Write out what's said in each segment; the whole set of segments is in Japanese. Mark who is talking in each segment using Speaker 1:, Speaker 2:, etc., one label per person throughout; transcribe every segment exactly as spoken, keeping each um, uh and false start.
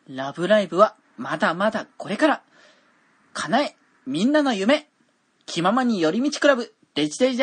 Speaker 1: ラブライブはまだまだこれから。叶え、みんなの夢。気ままに寄り道クラブ、デジデジです。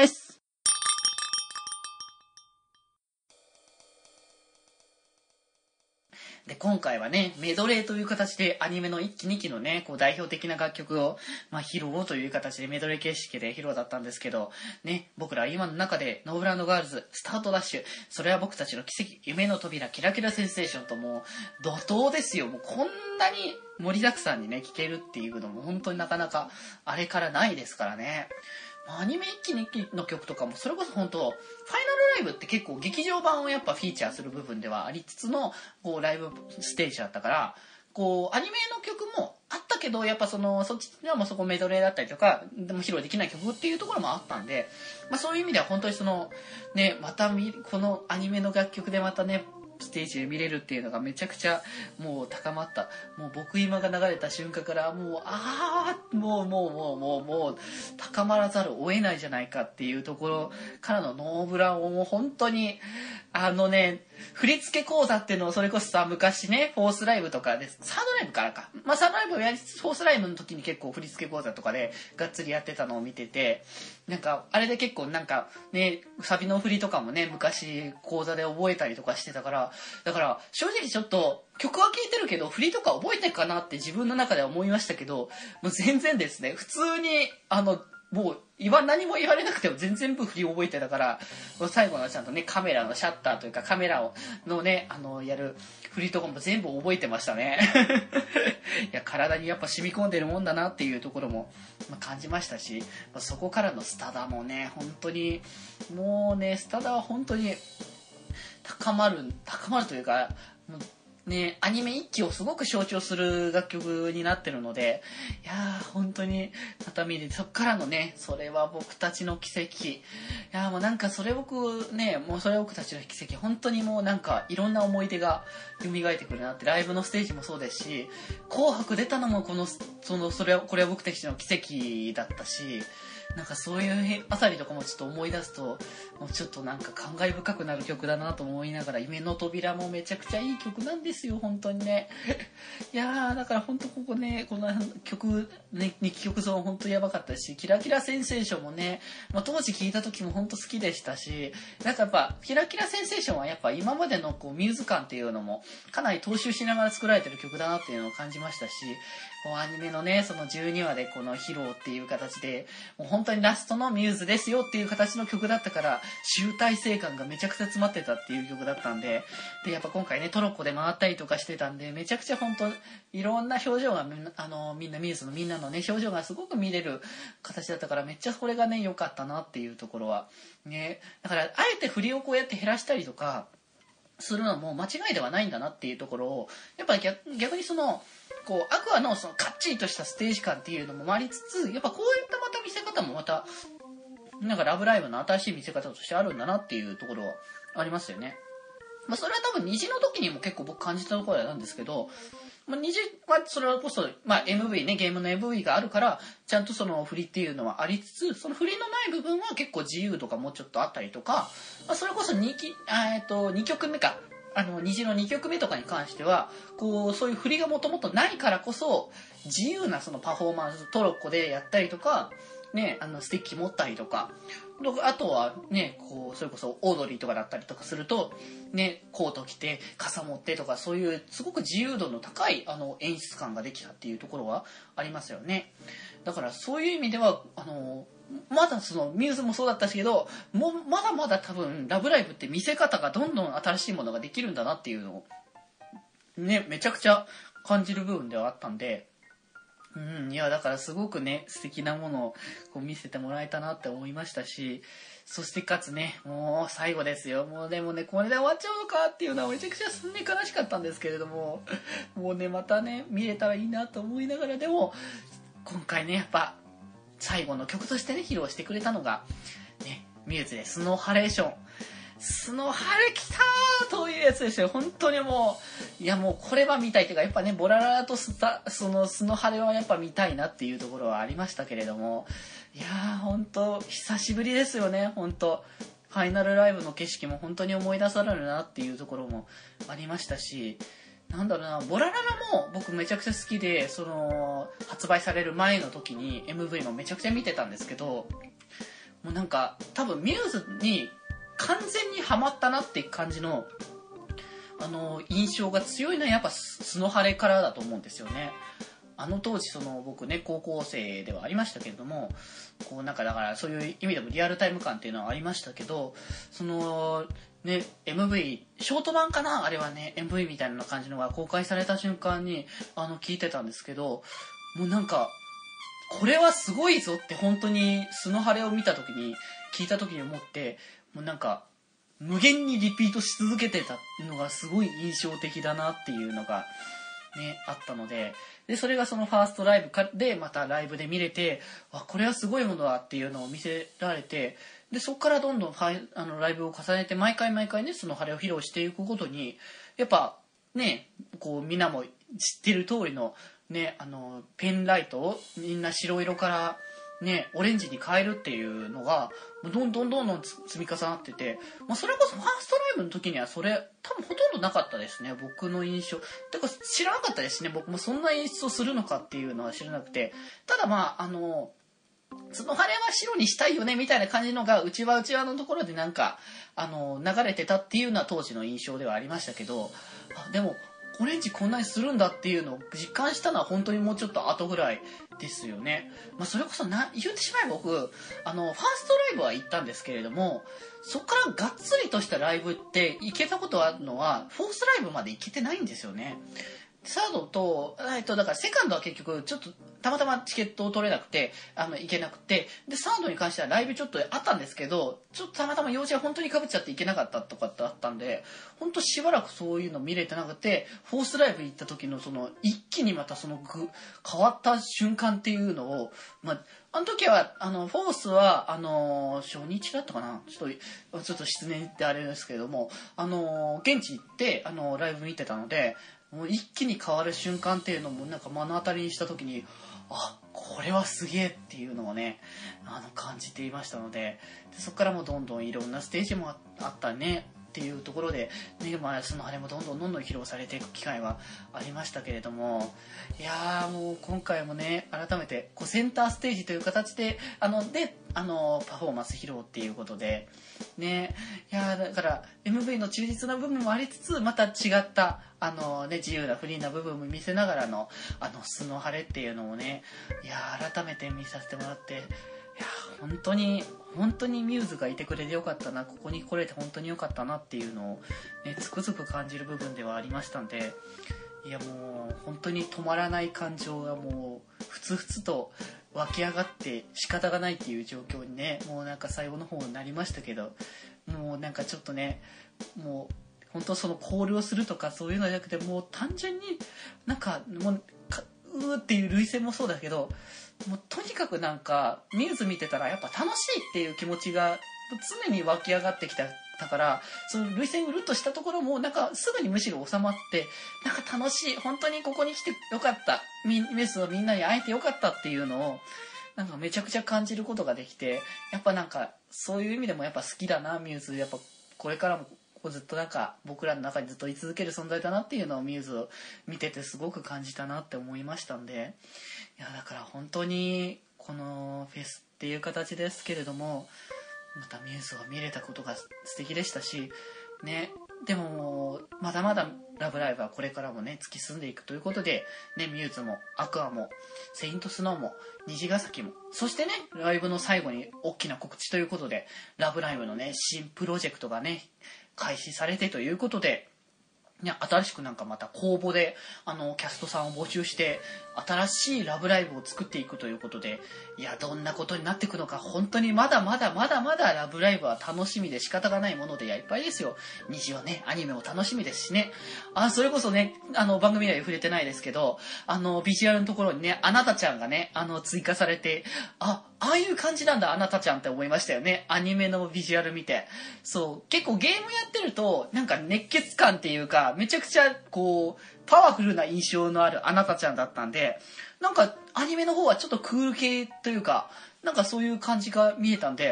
Speaker 1: で、今回はね、メドレーという形でアニメのいっきにきのね、こう代表的な楽曲を、まあ、披露という形でメドレー形式で披露だったんですけど、ね、僕ら今の中でノーブランドガールズ、スタートダッシュ、それは僕たちの奇跡、夢の扉、キラキラセンセーションともう、怒涛ですよ。もうこんなに盛りだくさんにね、聴けるっていうのも本当になかなかあれからないですからね。アニメいっきにきの曲とかもそれこそ本当ファイナルライブって結構劇場版をやっぱフィーチャーする部分ではありつつのこうライブステージだったからこうアニメの曲もあったけどやっぱそのそっちではもうそこメドレーだったりとかでも披露できない曲っていうところもあったんで、まあ、そういう意味では本当にそのねまたこのアニメの楽曲でまたねステージで見れるっていうのがめちゃくちゃもう高まった。もう僕今が流れた瞬間からもうああもうもうもうもうもう高まらざるを得ないじゃないかっていうところからのノーブランをもう本当にあのね振付講座っていうのをそれこそさ昔ねフォースライブとかでサードライブからかまあサードライブをやりつつフォースライブの時に結構振付講座とかでがっつりやってたのを見ててなんかあれで結構なんかねサビの振りとかもね昔講座で覚えたりとかしてたからだから正直ちょっと曲は聴いてるけど振りとか覚えてるかなって自分の中では思いましたけどもう全然ですね普通にあのもう言わ何も言われなくても全然振り覚えてたから最後のちゃんとねカメラのシャッターというかカメラをのねあのやる振りとかも全部覚えてましたねいや体にやっぱ染み込んでるもんだなっていうところも感じましたしそこからのスタダもね本当にもうねスタダは本当に高まる高まるというかもうね、アニメ一期をすごく象徴する楽曲になってるのでいやー本当にまた見てそっからのねそれは僕たちの奇跡いやーもうなんかそれ僕ねもうそれは僕たちの奇跡本当にもうなんかいろんな思い出が蘇ってくるなってライブのステージもそうですし紅白出たのもこのそのそれはこれは僕たちの奇跡だったしなんかそういうあたりとかもちょっと思い出すともうちょっとなんか感慨深くなる曲だなと思いながら夢の扉もめちゃくちゃいい曲なんですよ本当にねいやーだから本当ここねこの曲ねにききょくゾーン本当やばかったしキラキラセンセーションもね、まあ、当時聴いた時も本当好きでしたしなんかやっぱキラキラセンセーションはやっぱ今までのこうミューズ感っていうのもかなり踏襲しながら作られてる曲だなっていうのを感じましたしこうアニメのねそのじゅうにわでこの披露っていう形でもう本当にラストのミューズですよっていう形の曲だったから集大成感がめちゃくちゃ詰まってたっていう曲だったんででやっぱ今回ねトロッコで回ったりとかしてたんでめちゃくちゃ本当いろんな表情がみんなあのみんなミューズのみんなのね表情がすごく見れる形だったからめっちゃこれがね良かったなっていうところはねだからあえて振りをこうやって減らしたりとかするのも間違いではないんだなっていうところをやっぱり 逆, 逆にそのこうアクア の, そのかっちりとしたステージ感っていうのもありつつやっぱこういったまた見せ方もまたなんかラブライブの新しい見せ方としてあるんだなっていうところはありますよね。まあそれは多分虹の時にも結構僕感じたところなんですけど、まあ、虹はそれこそ、まあ、エムブイ ねゲームの エムブイ があるからちゃんとその振りっていうのはありつつその振りのない部分は結構自由とかもうちょっとあったりとか、まあ、それこそ 2, き、えー、とにきょくめかあの虹のにきょくめとかに関してはこうそういう振りがもともとないからこそ自由なそのパフォーマンストロッコでやったりとか、ね、あのスティッキ持ったりとかあとはねこうそれこそオードリーとかだったりとかすると、ね、コート着て傘持ってとかそういうすごく自由度の高いあの演出感ができたっていうところはありますよね。だからそういう意味ではあのまだそのミューズもそうだったけどもうまだまだ多分ラブライブって見せ方がどんどん新しいものができるんだなっていうのをねめちゃくちゃ感じる部分ではあったんでうんいやだからすごくね素敵なものをこう見せてもらえたなって思いましたしそしてかつねもう最後ですよもうでもねこれで終わっちゃうのかっていうのはめちゃくちゃすんね悲しかったんですけれどももうねまたね見れたらいいなと思いながらでも今回ねやっぱ最後の曲としてね披露してくれたのが、ね、ミューズでスノーハレーションスノーハレきたーというやつですよ本当にもういやもうこれは見たいというかやっぱねボラララとスタそのスノーハレはやっぱ見たいなっていうところはありましたけれどもいやー本当久しぶりですよね本当ファイナルライブの景色も本当に思い出されるなっていうところもありましたしなんだろうな、ボラララも僕めちゃくちゃ好きで、その、発売される前の時に エムブイ もめちゃくちゃ見てたんですけど、もうなんか、多分ミューズに完全にハマったなっていう感じの、あの、印象が強いのはやっぱスノハレからだと思うんですよね。あの当時その僕ね高校生ではありましたけれども、こうなんかだからそういう意味でもリアルタイム感っていうのはありましたけど、そのね エムブイ ショート版かなあれはね エムブイ みたいな感じのが公開された瞬間にあの聞いてたんですけど、もうなんかこれはすごいぞって本当にスノハレを見た時に聞いた時に思って、もうなんか無限にリピートし続けてたのがすごい印象的だなっていうのがね、あったので、で、それがそのファーストライブかで、またライブで見れて、あ、これはすごいものだっていうのを見せられて、で、そこからどんどんファイあのライブを重ねて、毎回毎回ね、その晴れを披露していくことに、やっぱ、ね、こう、みんなも知ってる通りの、ね、あの、ペンライトをみんな白色から、ね、オレンジに変えるっていうのが、どんどんどんどん積み重なってて、まあ、それこそファーストライブの時にはそれ、多分ほとんどなかったですね、僕の印象。てか知らなかったですね、僕もそんな演出をするのかっていうのは知らなくて。ただまあ、あの、その晴れは白にしたいよね、みたいな感じのが、うちわうちわのところでなんか、あの、流れてたっていうのは当時の印象ではありましたけど、あでも、オレンジこんなにするんだっていうのを実感したのは本当にもうちょっと後ぐらいですよね。まあそれこそな言ってしまえば僕あのファーストライブは行ったんですけれども、そこからがっつりとしたライブって行けたことあるのはフォースライブまで行けてないんですよね。サードと、えっと、だからセカンドは結局ちょっとたまたまチケットを取れなくてあの行けなくて、でサードに関してはライブちょっとあったんですけど、ちょっとたまたま用事が本当に被っちゃって行けなかったとかってあったんで、本当しばらくそういうの見れてなくて、フォースライブ行った時のその一気にまたそのぐ変わった瞬間っていうのを、まああの時はあのフォースはあの初日だったかな、ちょっとちょっと失念ってあれですけれども、あの現地行ってあのライブ見てたので。もう一気に変わる瞬間っていうのもなんか目の当たりにした時に、あ、これはすげえっていうのをねあの感じていましたので、でそこからもどんどんいろんなステージもあったねっていうところで、ね、まあ、そのあれもどんどんどんどん披露されていく機会はありましたけれども、いやーもう今回もね改めてこうセンターステージという形であのであのパフォーマンス披露っていうことでね、いやーだから エムブイ の忠実な部分もありつつまた違ったあの、ね、自由なフリーな部分も見せながらのあのスノハレっていうのをね、いやー改めて見させてもらって、いや本当に本当にミューズがいてくれてよかったな、ここに来れて本当によかったなっていうのを、ね、つくづく感じる部分ではありましたんで、いやもう本当に止まらない感情がもうふつふつと湧き上がって仕方がないっていう状況にね、もうなんか最後の方になりましたけど、もうなんかちょっとねもう本当そのコールをするとかそういうのじゃなくて、もう単純になんかもううーっていう涙腺もそうだけど、もうとにかくなんかミューズ見てたらやっぱ楽しいっていう気持ちが常に湧き上がってきただから、その涙腺うるっとしたところもなんかすぐにむしろ収まって、なんか楽しい、本当にここに来てよかった、ミューズのみんなに会えてよかったっていうのをなんかめちゃくちゃ感じることができて、やっぱなんかそういう意味でもやっぱ好きだなミューズ、やっぱこれからもずっとなんか僕らの中にずっと居続ける存在だなっていうのをミューズを見ててすごく感じたなって思いましたんで、いやだから本当にこのフェスっていう形ですけれども、またミューズを見れたことが素敵でしたしね。でもまだまだラブライブはこれからもね突き進んでいくということでね、ミューズもアクアもセイントスノーも虹ヶ崎も、そしてねライブの最後に大きな告知ということでラブライブのね新プロジェクトがね開始されてということで、ね、新しくなんかまた公募であのキャストさんを募集して新しいラブライブを作っていくということで、いやどんなことになっていくのか本当にまだまだまだまだラブライブは楽しみで仕方がないものでいっぱいですよ。虹はねアニメも楽しみですしね、あそれこそねあの番組では触れてないですけど、あのビジュアルのところにねあなたちゃんがねあの追加されて、あああいう感じなんだあなたちゃんって思いましたよね、アニメのビジュアル見て。そう結構ゲームやってるとなんか熱血感っていうかめちゃくちゃこうパワフルな印象のあるあなたちゃんだったんで、なんかアニメの方はちょっとクール系というかなんかそういう感じが見えたんで、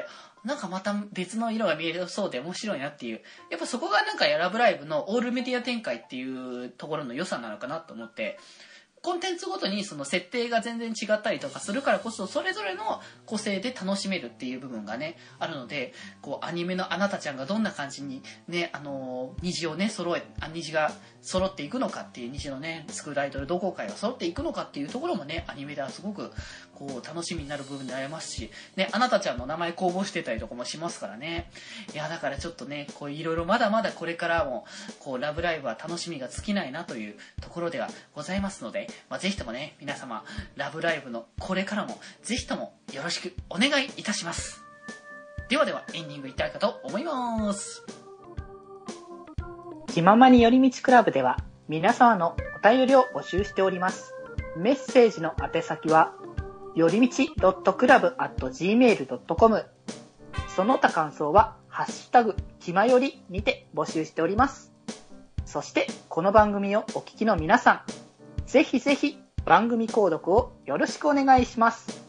Speaker 1: なんかまた別の色が見えそうで面白いなっていう、やっぱそこがなんかラブライブのオールメディア展開っていうところの良さなのかなと思って、コンテンツごとにその設定が全然違ったりとかするからこそ、それぞれの個性で楽しめるっていう部分がねあるので、こうアニメのあなたちゃんがどんな感じにね、あの虹をね揃えあ虹が揃っていくのかっていう、虹のねスクールアイドル同好会が揃っていくのかっていうところもね、アニメではすごくこう楽しみになる部分でありますしね、あなたちゃんの名前公募してたりとかもしますからね。いやだからちょっとね、こういろいろまだまだこれからもこうラブライブは楽しみが尽きないなというところではございますので、まあ、ぜひともね皆様ラブライブのこれからもぜひともよろしくお願いいたします。ではではエンディングいきたいかと思います。
Speaker 2: 気ままに寄り道クラブでは皆様のお便りを募集しております。メッセージの宛先はよりみち .クラブ アット ジーメール ドットコム、 その他感想はハッシュタグきまよりにて募集しております。そしてこの番組をお聞きの皆さん、ぜひぜひ番組購読をよろしくお願いします。